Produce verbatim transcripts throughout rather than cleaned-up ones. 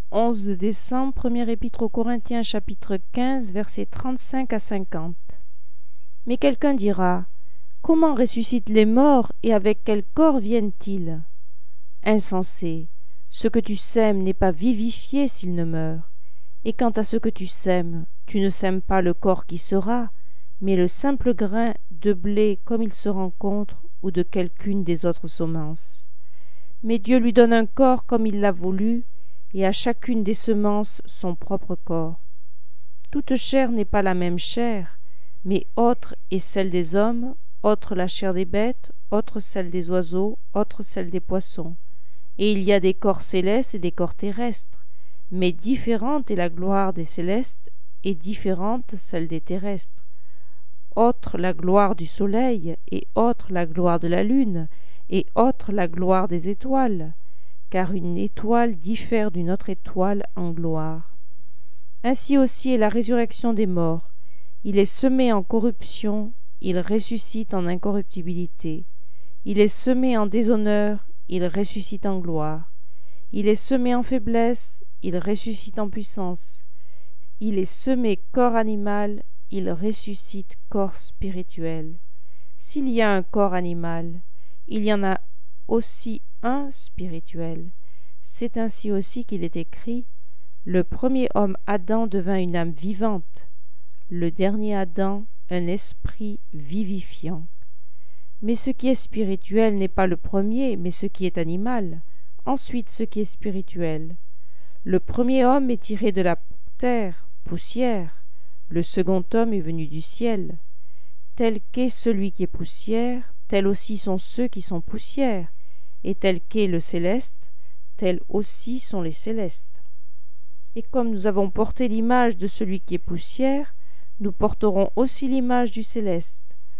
onze décembre, première épître aux Corinthiens, chapitre quinze, versets trente-cinq à cinquante. Mais quelqu'un dira: comment ressuscitent les morts et avec quel corps viennent-ils? Insensé, ce que tu sèmes n'est pas vivifié s'il ne meurt. Et quant à ce que tu sèmes, tu ne sèmes pas le corps qui sera, mais le simple grain de blé comme il se rencontre ou de quelqu'une des autres semences. Mais Dieu lui donne un corps comme il l'a voulu, et à chacune des semences son propre corps. Toute chair n'est pas la même chair, mais autre est celle des hommes, autre la chair des bêtes, autre celle des oiseaux, autre celle des poissons. Et il y a des corps célestes et des corps terrestres, mais différente est la gloire des célestes et différente celle des terrestres. Autre la gloire du soleil, et autre la gloire de la lune, et autre la gloire des étoiles, car une étoile diffère d'une autre étoile en gloire. Ainsi aussi est la résurrection des morts. Il est semé en corruption, il ressuscite en incorruptibilité. Il est semé en déshonneur, il ressuscite en gloire. Il est semé en faiblesse, il ressuscite en puissance. Il est semé corps animal, il ressuscite corps spirituel. S'il y a un corps animal, il y en a aussi un spirituel. C'est ainsi aussi qu'il est écrit: le premier homme Adam devint une âme vivante, le dernier Adam un esprit vivifiant. Mais ce qui est spirituel n'est pas le premier, mais ce qui est animal, ensuite ce qui est spirituel. Le premier homme est tiré de la terre, poussière, le second homme est venu du ciel. Tel qu'est celui qui est poussière, tels aussi sont ceux qui sont poussière, et tel qu'est le céleste, tels aussi sont les célestes. Et comme nous avons porté l'image de celui qui est poussière, nous porterons aussi l'image du céleste.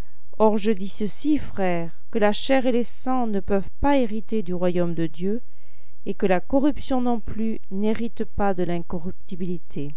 Or je dis ceci, frères, que la chair et les sangs ne peuvent pas hériter du royaume de Dieu, et que la corruption non plus n'hérite pas de l'incorruptibilité.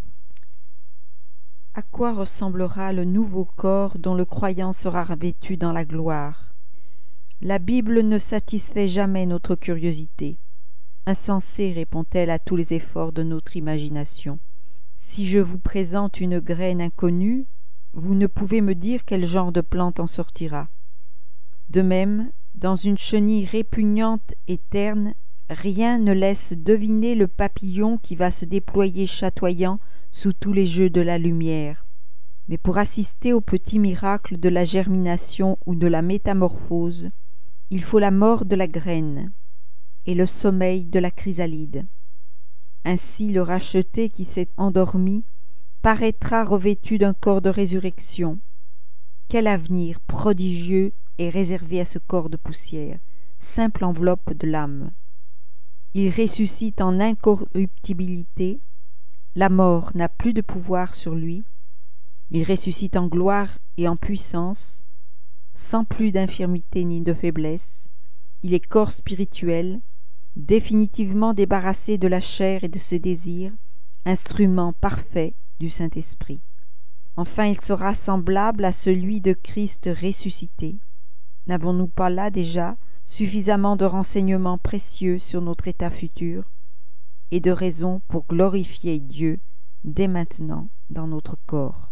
À quoi ressemblera le nouveau corps dont le croyant sera revêtu dans la gloire? La Bible ne satisfait jamais notre curiosité. Insensée répond-elle à tous les efforts de notre imagination. Si je vous présente une graine inconnue, vous ne pouvez me dire quel genre de plante en sortira. De même, dans une chenille répugnante et terne, rien ne laisse deviner le papillon qui va se déployer chatoyant sous tous les jeux de la lumière. Mais pour assister au petit miracle de la germination ou de la métamorphose, il faut la mort de la graine et le sommeil de la chrysalide. Ainsi le racheté qui s'est endormi paraîtra revêtu d'un corps de résurrection. Quel avenir prodigieux est réservé à ce corps de poussière, simple enveloppe de l'âme. Il ressuscite en incorruptibilité, la mort n'a plus de pouvoir sur lui, il ressuscite en gloire et en puissance, sans plus d'infirmité ni de faiblesse, il est corps spirituel, définitivement débarrassé de la chair et de ses désirs, instrument parfait du Saint-Esprit. Enfin, il sera semblable à celui de Christ ressuscité. N'avons-nous pas là déjà suffisamment de renseignements précieux sur notre état futur et de raisons pour glorifier Dieu dès maintenant dans notre corps?